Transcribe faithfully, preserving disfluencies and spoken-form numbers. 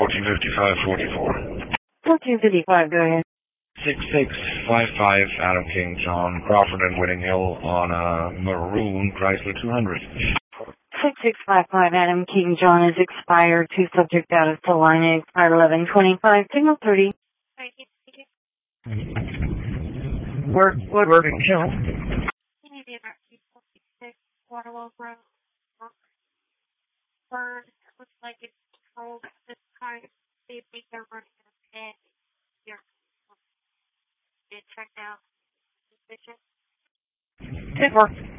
fourteen fifty-five forty-four. fourteen fifty-five, go ahead. six six five five Adam King John Crawford and Whitting Hill on a maroon Chrysler two hundred. six six five five Adam King John is expired. Two subject out of the line, expired eleven twenty-five, signal thirty. Work, Woodward and Hill. Waterwell Road. Bird looks like it's controlled this time. See if we can run in a pit. Here. It checked out. Suspicious. It worked.